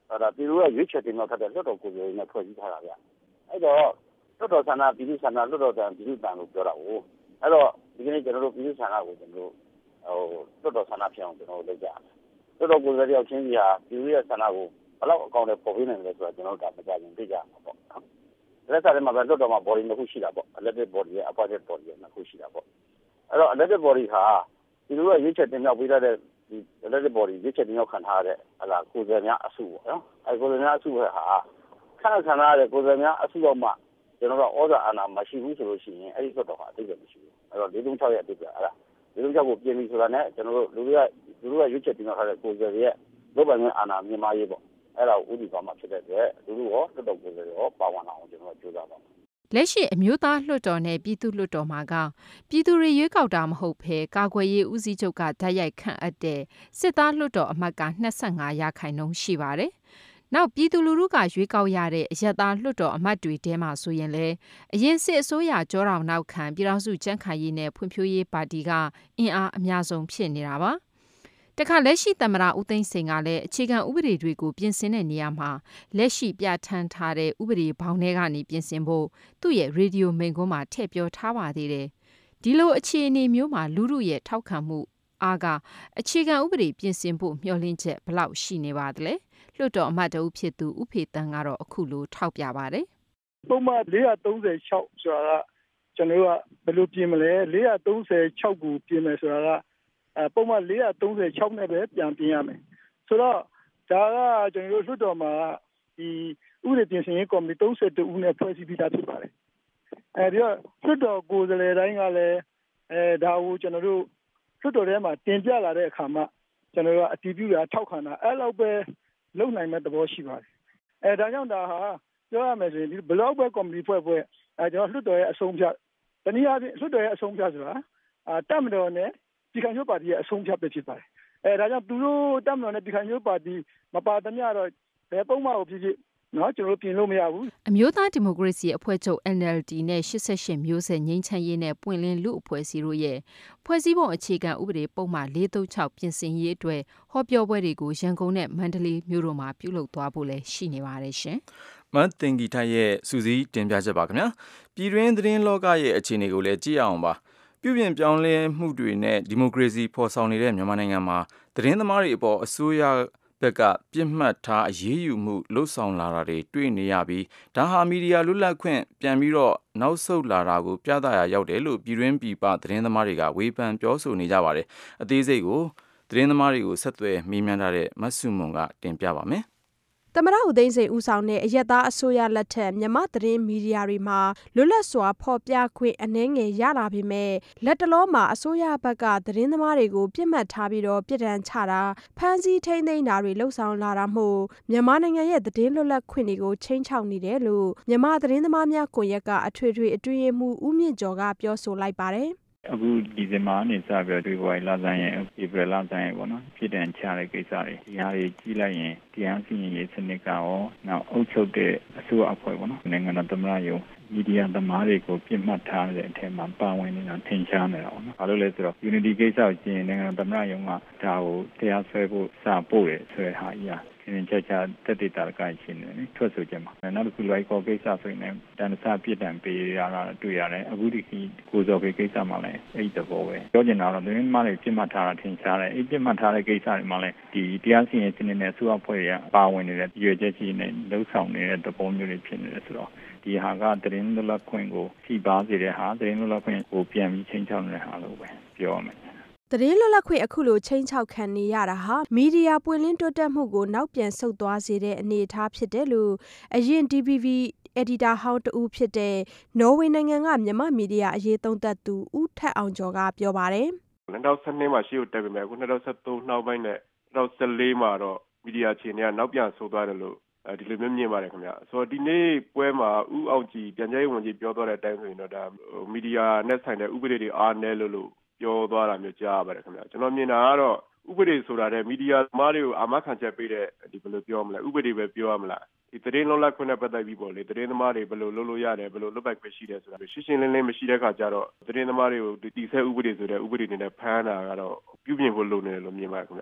ဒါပြည်သူကရွေးချယ်တင်မြှောက်ထားတဲ့လွှတ်တော်ကိုယ်စားလှယ်နဲ့ဖွဲ့စည်းထားတာဗျအဲ့တော့လွှတ်တော်ဆန္ဒပြည်သူဆန္ဒလွှတ်တော်ဆန္ဒပြည်သူဆန္ဒလို့ပြောတာကိုအဲ့တော့ဒီကနေ့ကျွန်တော်တို့ပြည်သူဆန္ဒကိုကျွန်တော်တို့ဟိုလွှတ်တော်ဆန္ဒဖြစ်အောင်ကျွန်တော်တို့လုပ်ကြရမယ်လွှတ်တော်ကိုယ်စားလှယ်ရောက်ချင်းစီဟာပြည်သူရဲ့ဆန္ဒကိုဘယ်လောက်အကောင့်တွေပေါ်ပေးနိုင်လဲဆိုတာကျွန်တော်တို့ဒါမကြခင်သိကြမှာပေါ့နော်လက်စားထဲမှာပဲလွှတ်တော်မှာ body နှစ်ခုရှိတာပေါ့ elected body နဲ့ appointed body နှစ်ခုရှိတာပေါ့အဲ့တော့ elected body ဟာပြည်သူကရွေးချယ်တင်မြှောက်ပေးတဲ့ဒီ elected body ရွေးချယ်တင်မြှောက်ခံထားတဲ့ဟလာကိုယ်စားလှယ်များအစုပေါ့နော်အဲ့ကိုယ်စားလှယ်များအစုဟာခဏခဏရတဲ့ကိုယ်စားလှယ်များအစုတော့မှကျွန်တော်တို့ဩဇာအာဏာမရှိဘူးဆိုလို့ရှိရင်အဲ့ဒီလွှတ်တော်ဟာအတိတ်ကမရှိဘူးအဲ့တော့၄၃၆ရဲ့အတိတ်ကအဲ့ဒါ၄၃၆ကိုပြင်ပြီးဆိုတာနဲ့ကျွန်တော်တို့လူတွေကလူတွေကရွေးချယ်တင်မြှောက်ထားတဲ့ကိုယ်စားလှယ်ရဲ့လုပ်ပိုင်ခွင့်အာဏာမြင့်မားရေးပေါ့အဲ့ဒါကိုဥပဒေပါမှာဖြစ်တဲ့အတွက်လူလူရောလွှတ်တော်ကိုယ်စားလှယ်ရောပါဝင်အောင်ကျွန်တော်တို့ကြိုးစားပါမယ်လက်ရှိအမျိုးသားလွှတ်တော်နဲ့ပြည်သူ့လွှတ်တော်မှာကပြည်သူတွေရွေးကောက်တာမဟုတ်ဘဲကာကွယ်ရေးဦးစီးချုပ်ကဓာတ်ရိုက်ခန့်အပ်တဲ့စစ်သားလွှတ်တော်အမတ်က၂၅ရာခိုင်နှုန်းရှိပါတယ်။နောက်ပြည်သူလူထုကရွေးကောက်ရတဲ့အရက်သားလွှတ်တော်အမတ်တွေထဲမှာဆိုရင်လည်းအရင်စစ်အစိုးရကြောတောင်နောက်ခံပြည်ထောင်စုကြံ့ခိုင်ရေးနဲ့ဖွံ့ဖြိုးရေးပါတီကအင်အားအများဆုံးဖြစ်နေတာပါ။တခါလက်ရှိသမ္မတဦးသိန်းစိန်ကလည်းအခြေခံဥပဒေတွေကိုပြင်ဆင်တဲ့နေရာမှာလက်ရှိပြဋ္ဌာန်းထားတဲ့ဥပဒေဘောင်ထဲကနေပြင်ဆင်ဖို့သူ့ရဲ့ရေဒီယိုမိန့်ခွန်းမှာထည့်ပြောထားပါသေးတယ်။ဒီလိုအခြေအနေမျိုးမှာလူထုရဲ့ထောက်ခံမှုအားကအခြေခံဥပဒေပြင်ဆင်ဖို့မျှော်လင့်ချက်ဘယ်လောက်ရှိနေပါသလဲ။လွှတ်တော်အမတ်တဦးဖြစ်သူဦးဖေတန်းကတော့အခုလိုထောက်ပြပါတယ်။ပုံမှန်၄၃၆ဆိုတာကကျွန်တော်ကဘယ်လိုပြင်မလဲ၄၃၆ကိုပြင်မယ်ဆိုတာကအဲပုံမှန်၄၃၆နဲ့ပဲပြန်ပြင်ရမယ်ဆိုတော့ဒါကကျွန်တော်တို့လွှတ်တော်မှာဒီဥပဒေပြင်ဆင်ရေးကော်မတီ၃၁ဦးနဲ့ဖွဲ့စည်းပြီးသားဖြစ်ပါတယ်အဲဒီတော့လွှတ်တော်ကိုယ်စားလှယ်တိုင်းကလည်းအဲဒါကိုကျွန်တော်တို့လွှတ်တော်ထဲမှာတင်ပြလာတဲ့အခါမှာကျွန်တော်တို့ကအတည်ပြုတာထောက်ခံတာအဲ့လောက်ပဲလုပ်နိုင်မဲ့သဘောရှိပါတယ်အဲဒါကြောင့်ဒါဟာပြောရမယ်ဆိုရင်ဒီဘလော့ပဲကော်မတီဖွဲ့ဖွဲ့အဲကျွန်တော်လွှတ်တော်ရဲ့အဆုံးဖြတ်တနည်းအားဖြင့်လွှတ်တော်ရဲ့အဆုံးဖြတ်ဆိုတာအာတပ်မတော်နဲ့ပြည်ခိုင်ဖြိုးပါတီရဲ့အဆုံးဖြတ်ပဲဖြစ်ပါတယ်အဲဒါကြောင့်သူတို့တပ်မတော်နဲ့ပြည်ခိုင်ဖြိုးပါတီမပါသမျှတော့ဘယ်ပုံမှန်ကိုဖြစ်ဖြစ်နော်ကျွန်တော်ပြင်လို့မရဘူးအမျိုးသားဒီမိုကရေစီအဖွဲ့ချုပ် N L D နဲ့၈၈မျိုးဆက်ငြိမ်းချမ်းရေးနဲ့ပွင့်လင်းလူအဖွဲ့အစည်းတို့ရဲ့ဖွဲ့စည်းပုံအခြေခံဥပဒေပုံမှန်၄၃၆ပြင်ဆင်ရေးအတွက်ဟောပြောပွဲတွေကိုရန်ကုန်နဲ့မန္တလေးမြို့တို့မှာပြုလုပ်သွားဖို့လည်းရှိနေပါတယ်ရှင်မန်တင်ဂီထိုက်ရဲ့စူးစီးတင်ပြချက်ပါခင်ဗျာပြည်တွင်းသတင်းလောကရဲ့အခြေအနေကိုလည်းကြည့်အောင်ပါပြုပြင်ပြောင်းလဲမှုတွေနဲ့ဒီမိုကရေစီဖော်ဆောင်နေတဲ့မြန်မာနိုင်ငံမှာသတင်းသမားတွေအပေါ်အစိုးရဘက်ကပြစ်မှတ်ထားအရေးယူမှုလှုပ်ဆောင်လာတာတွေတွေ့နေရပြီးဒါဟာမီဒီယာလွတ်လပ်ခွင့်ပြန်ပြီးတော့နောက်ဆုတ်လာတာကိုပြသရာရောက်တယ်လို့ပြည်တွင်းပြည်ပသတင်းသမားတွေကဝေဖန်ပြောဆိုနေကြပါတယ်အသေးစိတ်ကိုသတင်းသမားတွေကိုဆက်သွယ်မေးမြန်းထားတဲ့မဆုမွန်ကတင်ပြပါမယ်သမ္မတဦးသိန်းစိန်ဦးဆောင်တဲ့အရက်သားအစိုးရလက်ထက်မြန်မာသတင်းမီဒီယာတွေမှာလွတ်လပ်စွာဖော်ပြခွင့်အနည်းငယ်ရလာပေမဲ့လက်တလောမှာအစိုးရဘက်ကသတင်းသမားတွေကိုပြစ်မှတ်ထားပြီးတော့ပြည်ဒဏ်ချတာဖမ်းဆီးထိန်းသိမ်းတာတွေလှုပ်ဆောင်လာတာမို့မြန်မာနိုင်ငံရဲ့သတင်းလွတ်လပ်ခွင့်တွေကိုချိန်ချောက်နေတယ်လို့မြန်မာသတင်းသမားများကွန်ရက်ကအထွေထွေအတွင်းရေးမှူးဦးမြင့်ကျော်ကပြောဆိုလိုက်ပါတယ်အခုဒီဇင်ဘာနဲ့စပြီးတော့ဒီဘဝလဆန်းရဲ့ဧပြီလဆန်းရဲ့ပေါ့နော်ပြည်တန်ချတဲ့ကိစ္စတွေဒီဟာတွေကြီးလိုက်ရင်တရားစီရင်ရေးစနစ်ကရောနောက်အုပ်ချုပ်တဲ့အစိုးရအဖွဲ့ပေါ့နော်နိုင်ငံတော်သမ္မတရုံးမီဒီယာသမားတွေကိုပြစ်မှတ်ထားတဲ့အထက်မှာပါဝင်နေတာထင်ရှားနေတာပေါ့နော်။ဘာလို့လဲဆိုတော့ Unity ကိစ္စကိုကျင်းနိုင်ငံတော်သမ္မတရုံးကဒါကိုတရားစွဲဖို့စာပို့တယ်ဆိုတဲ့ဟာကြီးอ่ะသင်ချက်ချတက်တဲ့တာကရှင်းတယ်ထွက်ဆိုချက်မှာနောက်တစ်ခုလိုက်ကောကိစ္စဆိုရင်လည်းတန်ဆာပြစ်ဒဏ်ပေးရတာတွေ့ရတယ်အခုဒီကိုစော်ကိကိစ္စမှာလည်းအဲ့ဒီသဘောပဲပြောချင်တာတော့သတင်းမှလည်းပြစ်မှတ်ထားတာထင်ရှားတယ်အဲ့ပြစ်မှတ်ထားတဲ့ကိစ္စတွေမှာလည်းဒီတရားစီရင်စနစ်နဲ့အစိုးရဖွဲ့ရပါဝင်နေတဲ့ရွေချက်ကြီးနဲ့လှုပ်ဆောင်နေတဲ့သဘောမျိုးတွေဖြစ်နေတယ်ဆိုတော့ဒီဟာကသတင်းလွတ်လပ်ခွင့်ကိုထိပါစေတဲ့ဟာသတင်းလွတ်လပ်ခွင့်ကိုပြန်ပြီးချိန်ချောက်နေတဲ့ဟာလို့ပဲပြောရမယ်သတင်းလွတ်လပ်ခွင့်အခုလိုချိန်ချောက်ခံနေရတာဟာမီဒီယာပွင့်လင်းတိုးတက်မှုကိုနောက်ပြန်ဆုတ်သွားစေတဲ့အနေအထားဖြစ်တယ်လို့အရင် D B V အက်ဒီတာဟောင်းတူဖြစ်တဲ့နော်ဝေနိုင်ငံကမြန်မာမီဒီယာအရေးသုံးသပ်သူဦးထက်အောင်ကျော်ကပြောပါတယ်၂၀၁၂မှာရှေ့ကိုတက်ပြီမယ်အခု၂၀၁၃နောက်ပိုင်းနဲ့၂၀၁၄မှာတော့မီဒီယာခြေနေကနောက်ပြန်ဆုတ်သွားတယ်လို့ဒီလိုမျိုးမြင်ပါတယ်ခင်ဗျာဆိုတော့ဒီနေ့ပွဲမှာဥအောင်ကြည်ပြန်ကြားရေးဝန်ကြီးပြောသွားတဲ့အတိုင်းဆိုရင်တော့ဒါမီဒီယာနဲ့ဆိုင်တဲ့ဥပဒေတွေအားနည်းလို့လို့ပြောသွားတာမျိုးကြားရပါတယ်ခင်ဗျာကျွန်တော်မြင်တာကတော့ဥပဒေဆိုတာတဲ့မီဒီယာသမားတွေကိုအာမခံချက်ပေးတဲ့ဒီဘယ်လိုပြောမလဲဥပဒေပဲပြောရမလားဒီသတင်းလွတ်လပ်ခွင့်နဲ့ပတ်သက်ပြီးပေါ့လေသတင်းသမားတွေဘယ်လိုလုပ်လို့ရတယ်ဘယ်လိုလုပ်ပိုက်ခွင့်ရှိတယ်ဆိုတာရှင်းရှင်းလင်းလင်းမရှိတဲ့အခါကျတော့သတင်းသမားတွေကိုဒီတည်ဆဲဥပဒေဆိုတဲ့ဥပဒေတွေနဲ့ဖမ်းတာကတော့ပြုပြင်ဖို့လိုနေတယ်လို့မြင်ပါတယ်ခင်ဗျာ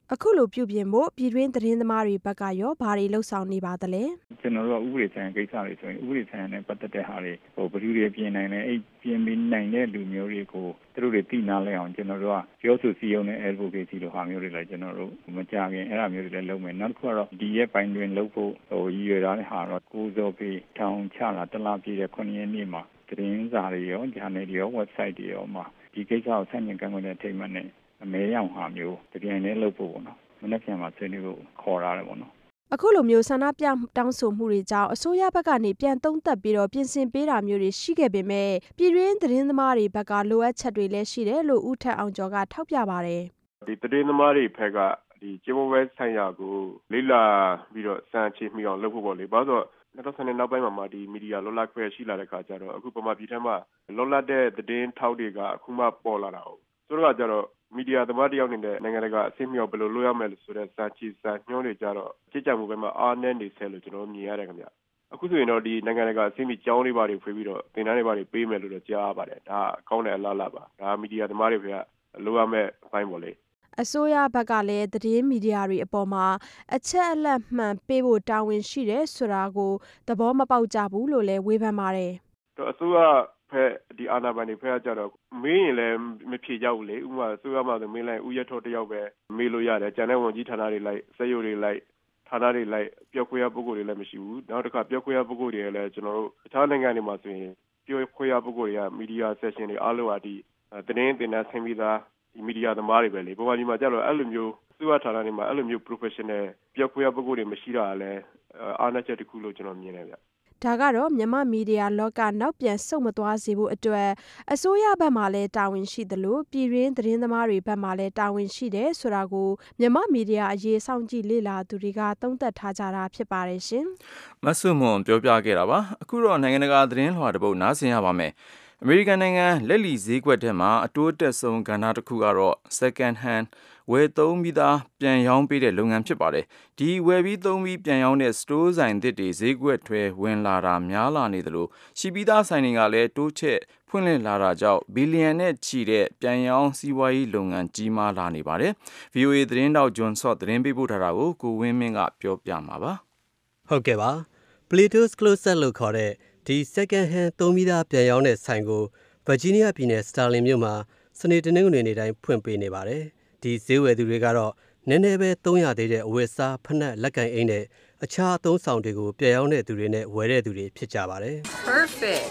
အခုလိုပြုပြင်ဖို့ပြည်တွင်းသတင်းသမားတွေဘက်ကရောဘာတွေလှုပ်ဆောင်နေပါသလဲကျွန်တော်တို့ကဥပဒေဆိုင်ရာကိစ္စတွေဆိုရင်ဥပဒေဆိုင်ရာနဲ့ပတ်သက်တဲ့ဟာတွေဟိုဘယ်သူတွေပြင်နိုင်လဲအဲ့ပြင်ပြီးနိုင်တဲ့လူမျိုးတွေကိုသူတို့တွေသိနာလဲအောင်ကျွန်တော်တို့ကပြောဆိုစည်းရုံးတဲ့ advocacy လိုဟာမျိုးတွေလည်းကျွန်တော်တို့မကြခင်အဲ့ဒါမျိုးတွေလည်းလုပ်မယ်နောက်တစ်ခုကတော့ဒီရဲ့ပိုင်းတွင်လုပ်ဖို့ဟိုရည်ရွယ်ထားတဲ့ဟာတော့ကိုယ်စောပြီးထောင်ချလာတလားပြည့်တဲ့ခုနှစ်ရက်နေ့မှာသတင်းစာတွေရော channel တွေရော website တွေရောမှာဒီကိစ္စကိုဆန့်ကျင်ကန့်ကွက်တဲ့ထိမှတ်နဲ့အမဲရောင်ဟာမျိုးတပြိုင်တည်းလုပ်ဖို့ပေါ့နော်မနေ့ကမှဆွေးနွေးဖို့ခေါ်ရတယ်ပေါ့နော်အခုလိုမျိုးဆန္ဒပြတောင်းဆိုမှုတွေကြောင့်အစိုးရဘက်ကနေပြန်သုံးသပ်ပြီးတော့ပြင်ဆင်ပေးတာမျိုးတွေရှိခဲ့ပေမဲ့ပြည်တွင်းသတင်းသမားတွေဘက်ကလိုအပ်ချက်တွေလည်းရှိတယ်လို့ဦးထက်အောင်ကျော်ကထောက်ပြပါတယ်ဒီသတင်းသမားတွေဘက်ကဒီကျေမဝဲဆိုင်ရာကိုလေ့လာပြီးတော့စံချေမိအောင်လုပ်ဖို့ပေါ့လေဘာလို့ဆိုတော့နှစ်နောက်ပိုင်းမှာဒီမီဒီယာလောလခွဲရှိလာတဲ့ခါကျတော့အခုပမာပြည်ထက်မှလောလတဲ့သတင်းထောက်တွေကအခုမှပေါ်လာတာဟုတ်ဆိုတော့ကြတော့မီဒီယာသမားတယောက်နေတဲ့နိုင်ငံတကာအဆင့်မြောက်ဘယ်လိုလုပ်ရမလဲဆိုတဲ့စာချီစာညွှန်းတွေကြတော့ကြည်ကြမှုပဲမှာအားနည်းနေဆဲလို့ကျွန်တော်မြင်ရတယ်ခင်ဗျအခုဆိုရင်တော့ဒီနိုင်ငံတကာအဆင့်မြေကျောင်းတွေပါတွေဖွေးပြီးတော့သင်တန်းတွေပါတွေပေးမယ်လို့တော့ကြားရပါတယ်ဒါအကောင်းတဲ့အလားအလာပါဒါမီဒီယာသမားတွေကလိုရမယ့်အပိုင်းပေါ့လေအစိုးရဘက်ကလည်းသတင်းမီဒီယာတွေအပေါ်မှာအချက်အလက်မှန်ပေးဖို့တာဝန်ရှိတယ်ဆိုတာကိုသဘောမပေါက်ကြဘူးလို့လည်းဝေဖန်ပါတယ်အစိုးရဖက်ဒီအာဏာပိုင်တွေဖက်ကကြတော့မင်းရင်လည်းမဖြေကြဘူးလေဥပမာအစိုးရမှာဆိုမင်းလိုက်ဥယျာထောတယောက်ပဲမေးလို့ရတယ်ကျန်တဲ့ဝန်ကြီးဌာနတွေလိုက်စက်ရုပ်တွေလိုက်ဌာနတွေလိုက်ပြောခွင့်ရပုဂ္ဂိုလ်တွေလည်းမရှိဘူးနောက်တစ်ခါပြောခွင့်ရပုဂ္ဂိုလ်တွေလည်းကျွန်တော်တို့အခြားနိုင်ငံတွေမှာဆိုရင်ပြောခွင့်ရပုဂ္ဂိုလ်တွေကမီဒီယာဆက်ရှင်တွေအားလုံးကဒီသတင်းတင်တဲ့ဆင်းပြီးသားဒီမီဒီယာသမားတွေပဲလေပုံမှန်ဒီမှာကြတော့အဲ့လိုမျိုးအစိုးရဌာနတွေမှာအဲ့လိုမျိုး professional ပြောခွင့်ရပုဂ္ဂိုလ်တွေမရှိတာလည်းအားနည်းချက်တစ်ခုလို့ကျွန်တော်မြင်တယ်ဗျဒါကတော့မြန်မာမီဒီယာလောကနောက်ပြန်ဆုတ်မသွားစေဖို့အတွက်အစိုးရဘက်မှလည်းတာဝန်ရှိသလိုပြည်တွင်းသတင်းသမားတွေဘက်မှလည်းတာဝန်ရှိတယ်ဆိုတာကိုမြန်မာမီဒီယာအရေးစောင့်ကြည့်လေ့လာသူတွေကသုံးသပ်ထားကြတာဖြစ်ပါတယ်ရှင်မဆုမွန်ပြောပြခဲ့တာပါအခုတော့နိုင်ငံတကာသတင်းလွှာတစ်ပုဒ်နားဆင်ရပါမယ်အမေရိကန်နိုင်ငံလက်လီဈေးကွက်ထဲမှာအတိုးတက်ဆုံးကဏ္ဍတစ်ခုကတော့ second hand ဝယ်သုံးပြီးသားပြန်ရောင်းပေးတဲ့လုပ်ငန်းဖြစ်ပါတယ်ဒီဝယ်ပြီးသုံးပြီးပြန်ရောင်းတဲ့စတိုးဆိုင်သစ်တွေဈေးကွက်ထွဲဝင်လာတာများလာနေသလိုရှိပြီးသားဆိုင်တွေကလည်းတိုးချက်ဖွင့်လှစ်လာတာကြောင့်ဘီလီယံနဲ့ချီတဲ့ပြန်ရောင်းစီးပွားရေးလုပ်ငန်းကြီးမားလာနေပါတယ် ဗီအိုအေ သတင်းတောက်ဂျွန်ဆော့သတင်းပေးပို့ထားတာကိုကိုဝင်းမင်းကပြောပြမှာပါဟုတ်ကဲ့ပါ Plato's Closet လို့ခေါ်တဲ့ဒီ second hand သုံးပြီးသားပြန်ရောင်းတဲ့ဆိုင်ကို Virginia ပြည်နယ် Sterling မြို့မှာစနေတနင်္ဂနွေနေ့တိုင်းဖွင့်ပေးနေပါတယ်ဒီဈေးဝယ်သူတွေကတော့နည်းနည်းပဲသုံးရသေးတဲ့အဝတ်စားဖနက်လက်ကင်အိမ်နဲ့အခြားအသုံးဆောင်တွေကိုပြန်ရောင်းတဲ့သူတွေနဲ့ဝယ်တဲ့သူတွေဖြစ်ကြပါတယ် Perfect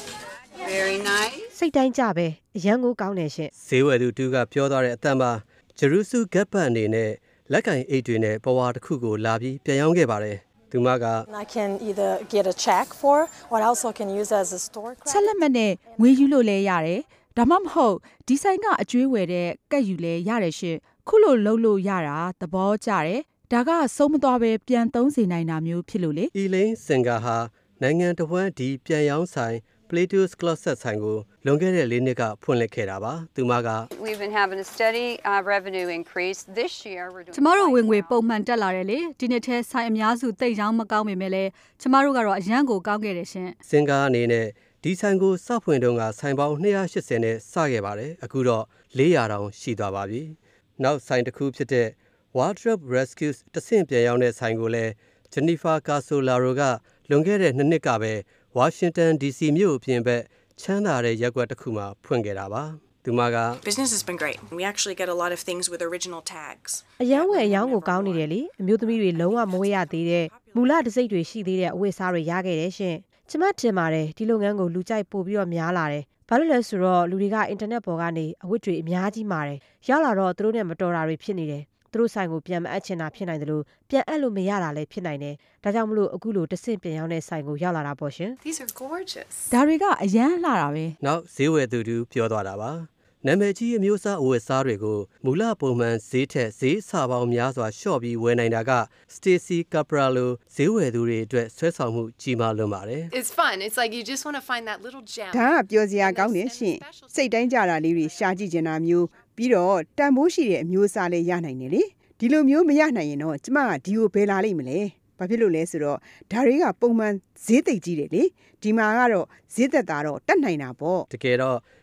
Very nice စိတ်တိုင်းကြပဲအရန်ကိုကောင်းတယ်ရှင်ဈေးဝယ်သူတူကပြောသွားတဲ့အတန်မှာဂျေရုစုဂက်ပတ်အနေနဲ့လက်ကင်အိတ်တွေနဲ့ပဝါတစ်ခုကိုလာပြီးပြန်ရောင်းခဲ့ပါတယ်သူမက I can either get a check for or also can use as a store credit ချက်လက်မှတ်နဲ့ငွေယူလို့လည်းရတယ်ဒါမှမဟုတ်ဒီဆိုင်ကအကျွေးဝယ်တဲ့ကတ်ယူလဲရတယ်ရှင်ခုလိုလှုပ်လို့ရတာသဘောကျတယ်ဒါကဆုံးမသွားပဲပြန်သုံးစေနိုင်တာမျိုးဖြစ်လို့လေအီလိန်စင်ဂါဟာနိုင်ငံတော်ဝန်ဒီပြန်ရောင်းဆိုင် Plato's Closet ဆိုင်ကိုလွန်ခဲ့တဲ့လေးနှစ်ကဖွင့်လှစ်ခဲ့တာပါသူမက We've been having a steady uh, revenue increase this year we're doing ကျမတို့ဝင်ငွေပုံမှန်တက်လာတယ်လေဒီနှစ်ထဲဆိုင်အများစုတိတ်ရောင်းမကောင်းပေမဲ့လည်းကျမတို့ကတော့အရန်ကိုကောင်းခဲ့တယ်ရှင်စင်ဂါအနေနဲ့ဒီဆိုင်ကိုစဖွင့်တုန်းကဆိုင်ပေါင်းနှစ်ရာ၈၀နဲ့စခဲ့ပါတယ်အခုတော့လေးရာတောင်ရှိသွားပါပြီနောက်ဆိုင်တစ်ခုဖြစ်တဲ့ Wardrobe Rescues တဆင့်ပြန်ရောင်းတဲ့ဆိုင်ကိုလည်း Jennifer Casolaro ကလွန်ခဲ့တဲ့နှစ်နှစ်ကပဲ Washington ဒီ စီ မြို့အပြင်ဘက်ချမ်းသာတဲ့ရပ်ကွက်တစ်ခုမှာဖွင့်ခဲ့တာပါသူမက Business has been great. We actually get a lot of things with original tags. အယောင်ဝယ်အယောင်ကိုကောင်းနေတယ်လေအမျိုးသမီးတွေလုံးဝမဝယ်ရသေးတဲ့မူလတစိမ့်တွေရှိသေးတဲ့အဝတ်အစားတွေရခဲ့တယ်ရှင်ကျမတင်ပါတယ်ဒီလုပ်ငန်းကိုလူကြိုက်ပို့ပြီးတော့များလာတယ်ဘာလို့လဲဆိုတော့လူတွေကအင်တာနက်ပေါ်ကနေအဝတ်တွေအများကြီးမာတယ်ရောက်လာတော့သူတို့နဲ့မတော်တာတွေဖြစ်နေတယ်သူတို့ဆိုင်ကိုပြန်မအပ်ချင်တာဖြစ်နိုင်တယ်လို့ပြန်အပ်လို့မရတာလည်းဖြစ်နိုင်တယ်ဒါကြောင့်မလို့အခုလိုတဆင့်ပြန်ရောက်တဲ့ဆိုင်ကိုရောက်လာတာပေါ့ရှင် These are gorgeous ဒါတွေကအရန်လှတာပဲနောက်ဈေးဝယ်သူတူပြောသွားတာပါနာမည်ကြီးအမျိုးအစားအဝတ်စားတွေကိုမူလပုံမှန်ဈေးထက်ဈေးစာပေါင်းများစွာလျှော့ပြီးဝယ်နိုင်တာက Stacy Capralo ဈေးဝယ်သူတွေအတွက်ဆွဲဆောင်မှုကြီးမားလွန်းပါတယ် It's fun. It's like you just want to find that little gem. ဒါကပြောစရာကောင်းတယ်ရှင်စိတ်တိုင်းကြတာလေးတွေရှာကြည့်ချင်တာမျိုးပြီးတော့တန်ဖိုးရှိတဲ့အမျိုးအစားလေးရနိုင်တယ်လေဒီလိုမျိုးမရနိုင်ရင်တော့ကျမကဒီကိုဘယ်လာလိမ့်မလဲဘာဖြစ်လို့လဲဆိုတော့ဒါတွေကပုံမှန်ဈေးသိပ်ကြီးတယ်လေဒီမှာကတော့ဈေးသက်တာတော့တက်နိုင်တာပေါ့တကယ်တော့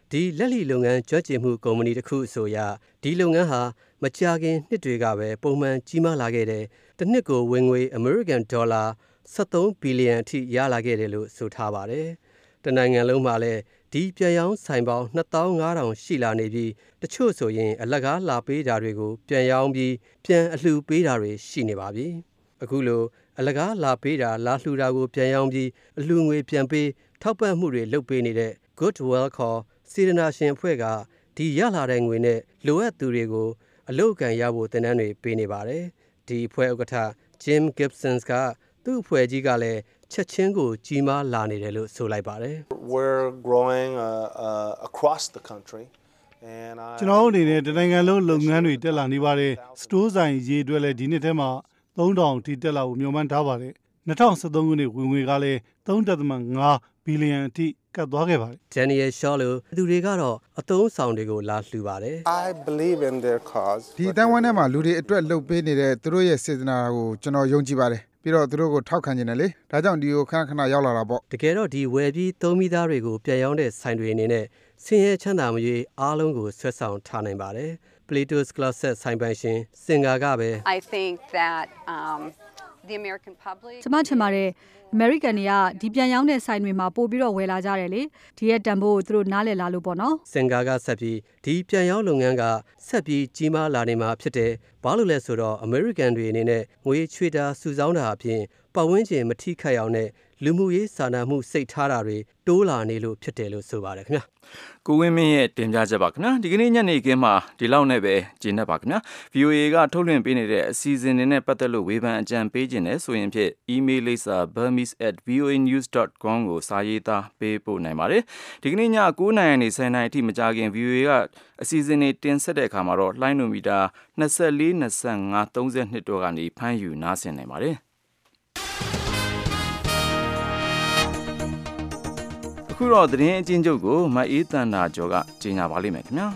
ဒီလက်လီလုပ်ငန်းကျွမ်းကျင်မှုကုမ္ပဏီတစ်ခုအဆိုအရဒီလုပ်ငန်းဟာမကြာခင်နှစ်တွေကပဲပုံမှန်ကြီးမားလာခဲ့တဲ့တစ်နှစ်ကိုဝင်ငွေ American Dollar seventeenဘီလီယံအထိရလာခဲ့တယ်လို့ဆိုထားပါတယ်။တနိုင်ငံလုံးမှာလည်းဒီပြန်ရောင်းဆိုင်ပေါင်းtwo thousand five hundredရှိလာနေပြီးတချို့ဆိုရင်အလကားလာပေးတာတွေကိုပြန်ရောင်းပြီးပြန်အလှူပေးတာတွေရှိနေပါပြီ။အခုလိုအလကားလာပေးတာလာလှူတာကိုပြန်ရောင်းပြီးအလှူငွေပြန်ပေးထောက်ပံ့မှုတွေလုပ်ပေးနေတဲ့ Goodwill ခေါ်စေတနာရှင်အဖွဲ့ကဒီရလာတဲ့ငွေနဲ့လိုအပ်သူတွေကိုအလုပ်အကံရဖို့တင်နန်းတွေပေးနေပါတယ်။ဒီအဖွဲ့ဥက္ကဋ္ဌ Jim Gibson ကသူ့အဖွဲ့ကြီးကလည်းချက်ချင်းကိုကြီးမားလာနေတယ်လို့ဆိုလိုက်ပါတယ်။ We're growing uh, uh, across the country and I ကျွန်တော်အနေနဲ့တနိုင်ငံလုံးလုပ်ငန်းတွေတက်လာနေပါတယ်။စတိုးဆိုင်ရေးအတွက်လည်းဒီနှစ်ထဲမှာthree thousandထိတက်လာဖို့မျှော်မှန်းထားပါတယ်။twenty seventeenခုနှစ်ဝင်ငွေကလည်းthree point fiveဘီလီယံအထိကပ်သွားခဲ့ပါတယ်။ Daniel Shaw လိုသူတွေကတော့အသုံးဆောင်တွေကိုလာလှူပါတယ်။ I believe in their cause ဒီအတိုင်းဝိုင်းထဲမှာလူတွေအတွက်လှုပ်ပေးနေတဲ့သူတို့ရဲ့စေတနာကိုကျွန်တော်ယုံကြည်ပါတယ်ပြီးတော့သူတို့ကိုထောက်ခံနေတယ်လေဒါကြောင့်ဒီကိုခဏခဏရောက်လာတာပေါ့တကယ်တော့ဒီဝယ်ပြီးသုံးမိသားတွေကိုပြန်ရောင်းတဲ့ဆိုင်တွေအနေနဲ့ဆင်းရဲချမ်းသာမရွေးအားလုံးကိုဆွဲဆောင်ထားနိုင်ပါတယ် Plato's Closet ဆိုင်ပိုင်ရှင်စင်ကာကပဲ I think that um the American public ကျမထင်ပါတယ်American တွေကဒီပြန်ရောင်းတဲ့ဆိုင်တွေမှာပို့ပြီးတော့ဝယ်လာကြတယ်လေဒီရဲ့တန်ဖိုးကိုသူတို့နားလည်လာလို့ပေါ့နော်စင်ကာကဆက်ပြီးဒီပြန်ရောင်းလုပ်ငန်းကဆက်ပြီးကြီးမားလာနေမှာဖြစ်တယ်ဘာလို့လဲဆိုတော့ American တွေအနေနဲ့ငွေချွေတာစုဆောင်းတာအပြင်ပတ်ဝန်းကျင်မထိခိုက်အောင်နဲ့လူမှုရေးစာနာမှုစိတ်ထားတာတွေတိုးလာနေလို့ဖြစ်တယ်လို့ဆိုပါတယ်ခင်ဗျာကိုဝင်းမင်းရဲ့တင်ပြချက်ပါခင်ဗျာဒီကနေ့ညနေခင်းမှာဒီလောက်နဲ့ပဲကျင်းနေပါခင်ဗျာ V O A ကထုတ်လွှင့်ပေးနေတဲ့အစီအစဉ်တွေနဲ့ပတ်သက်လို့ဝေဖန်အကြံပေးခြင်းနဲ့ဆိုရင်ဖြင့် email လိပ်စာ burmese at voanews dot com ကိုစာရေးသားပေးပို့နိုင်ပါတယ်ဒီကနေ့ညnineနာရီနေtenနာရီအထိမကြာခင် V O A ကအစီအစဉ်တွေတင်ဆက်တဲ့အခါမှာတော့လှိုင်းနိုမီတာtwenty-four, twenty-five, thirty-twoတို့ကနေဖမ်းယူနားဆင်နိုင်ပါတယ်ခုတော့သတင်းအချင်းချုပ်ကိုမအေးတန်တာကျော်ကကြီးညာပါလိမ့်မယ်ခင်ဗျာ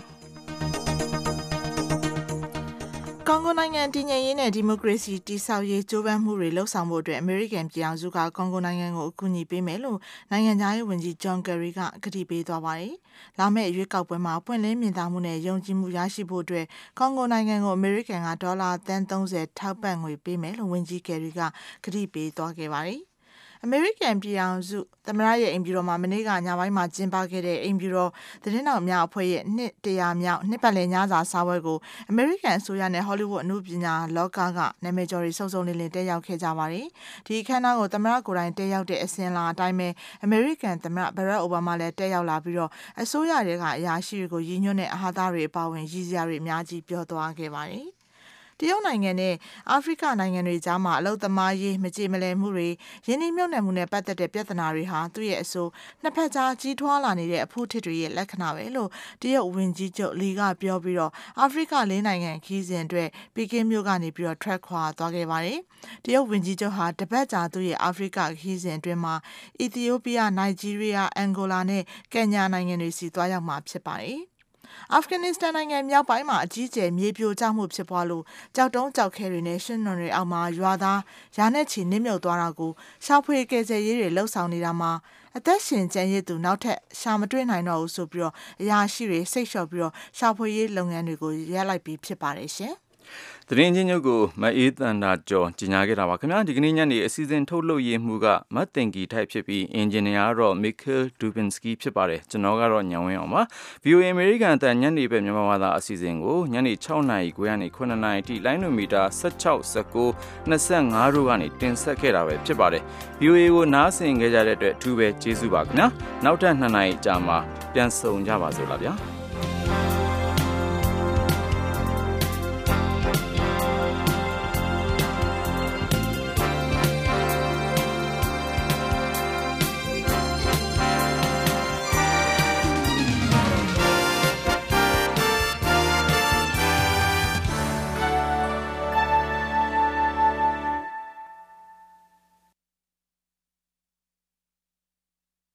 ကွန်ဂိုနိုင်ငံတည်ငြိမ်ရေးနဲ့ဒီမိုကရေစီတည်ဆောက်ရေးကြိုးပမ်းမှုတွေလှုပ်ဆောင်ဖို့အတွက်အမေရိကန်ပြည်ထောင်စုကကွန်ဂိုနိုင်ငံကိုအကူအညီပေးမယ်လို့နိုင်ငံသားရေးဝန်ကြီးဂျွန်ကယ်ရီကကတိပေးသွားပါတယ်။လာမယ့်ရွေးကောက်ပွဲမှာပွင့်လင်းမြင်သာမှုနဲ့ယုံကြည်မှုရရှိဖို့အတွက်ကွန်ဂိုနိုင်ငံကိုအမေရိကန်ကဒေါ်လာသန်းthirtyထောက်ပံ့ငွေပေးမယ်လို့ဝန်ကြီးကယ်ရီကကတိပေးသွားခဲ့ပါတယ်။အမေရိကန်ပြည်ထောင်စုသမ္မတရဲ့အိမ်ဖြူတော်မှာမနေ့ကညပိုင်းမှာကျင်းပခဲ့တဲ့အိမ်ဖြူတော်သတင်းတော်များအဖွဲ့ရဲ့နှစ်one hundredမြောက်နှစ်ပတ်လည်ညစာစားပွဲကိုအမေရိကန်အစိုးရနဲ့ဟောလိဝုဒ်အမှုပညာလောကကနာမည်ကျော်တွေစုံစုံလင်လင်တက်ရောက်ခဲ့ကြပါတယ်။ဒီအခမ်းအနားကိုသမ္မတကိုယ်တိုင်တက်ရောက်တဲ့အစဉ်အလာအတိုင်းပဲအမေရိကန်သမ္မတဘရက်အိုဘားမားလည်းတက်ရောက်လာပြီးတော့အစိုးရတွေကအရာရှိတွေကိုရည်ညွှန်းတဲ့အဟာသားတွေအပါအဝင်ရည်စရာတွေအများကြီးပြောသွားခဲ့ပါတယ်။တရုတ်နိုင်ငံနဲ့အာဖရိကနိုင်ငံတွေကြားမှာအလုပ်သမားရေးမကြေမလည်မှုတွေရင်းနှီးမြှုပ်နှံမှုနဲ့ပတ်သက်တဲ့ပြဿနာတွေဟာသူ့ရဲ့အဆိုနှစ်ဖက်ကြားကြီးထွားလာနေတဲ့အဖို့ထစ်တွေရဲ့လက္ခဏာပဲလို့တရုတ်ဝန်ကြီးချုပ်လီကပြောပြီးတော့အာဖရိကလေးနိုင်ငံခီးစဉ်အတွက်ပီကင်းမြို့ကနေပြီးတော့ track ခွာသွားခဲ့ပါတယ်။တရုတ်ဝန်ကြီးချုပ်ဟာတပတ်ကြာသူ့ရဲ့အာဖရိကခီးစဉ်အတွင်းမှာအီသီယိုးပီးယား၊နိုင်ဂျီးရီးယား၊အန်ဂိုလာနဲ့ကင်ညာနိုင်ငံတွေစီသွားရောက်မှာဖြစ်ပါတယ်။အာဖဂန်နစ္စတန်နိုင်ငံမြောက်ပိုင်းမှာအကြီးအကျယ်မြေပြိုကျမှုဖြစ်ပွားလို့ကြောက်တုံးကြောက်ခဲတွေနဲ့ရှင်းနွန်တွေအောက်မှာရွာသားရာနဲ့ချီနစ်မြုပ်သွားတာကိုရှာဖွေကယ်ဆယ်ရေးတွေလှုပ်ဆောင်နေတာမှာအသက်ရှင်ကျန်ရစ်သူနောက်ထပ်ရှာမတွေ့နိုင်တော့ဘူးဆိုပြီးတော့အရာရှိတွေစိတ်လျှော့ပြီးတော့ရှာဖွေရေးလုပ်ငန်းတွေကိုရပ်လိုက်ပြီးဖြစ်ပါတယ်ရှင်သတင်းချင်းချုပ်ကိုမအေးတန်တာကျော်ကြီးညာခဲ့တာပါခင်ဗျာဒီကနေ့ညနေအစီအစဉ်ထုတ်လုပ်ရေးမှုကမတ်တင်ကီထိုက်ဖြစ်ပြီးအင်ဂျင်နီယာကတော့ Mikhail Dubinsky ဖြစ်ပါတယ်ကျွန်တော်ကတော့ညံဝင်းအောင်ပါ V O A American အတန်ညနေပဲမြန်မာဘာသာအစီအစဉ်ကိုညနေsixနာရီခွဲကနေsevenနာရီအထိလိုင်းနိုမီတာsixteen, nineteen, twenty-fiveတို့ကနေတင်ဆက်ခဲ့တာပဲဖြစ်ပါတယ် V O A ကိုနားဆင်ခဲ့ကြတဲ့အတွက်အထူးပဲကျေးဇူးပါခင်ဗျာနောက်ထပ်twoနာရီကြာမှပြန်ဆုံကြပါစို့လားဗျာ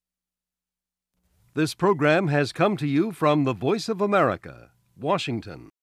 This program has come to you from the Voice of America, Washington.